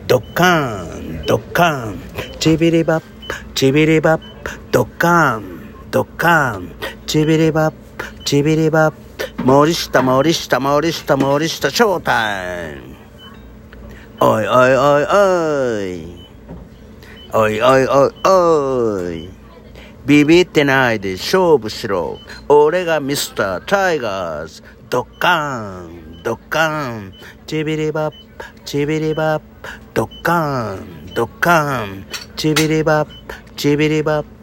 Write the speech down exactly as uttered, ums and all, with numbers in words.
ドッカンドッカンチビリバッチビリバッドッカンドッカンチビリバッチビリバッ森下森下森下森下ショータイム。おいおいおいおいおいおいおいおいビビってないで勝負しろ。俺がミスタータイガース。ドッカンドッカンチビリバッチビリバッドッカンドッカンチビリバッチビリバッ